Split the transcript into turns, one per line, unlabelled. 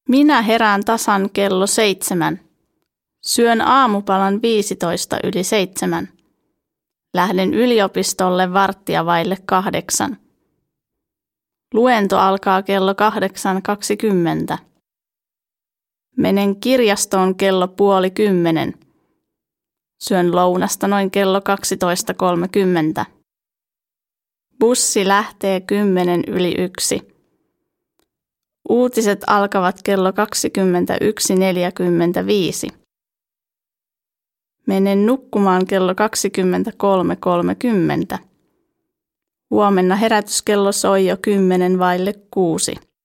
Minä herään tasan kello 7. Syön aamupalan 7:15. Lähden yliopistolle 7:15. Luento alkaa kello 8:20. Menen kirjastoon kello 9:30. Syön lounasta noin kello 12:30. Bussi lähtee 10:01. Uutiset alkavat kello 21:45. Menen nukkumaan kello 23:30. Huomenna herätyskello soi jo 6:10.